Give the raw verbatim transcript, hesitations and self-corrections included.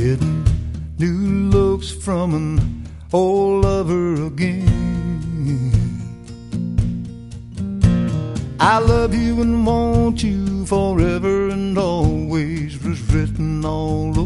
getting new looks from an old lover again. I love you and want you forever and always was written all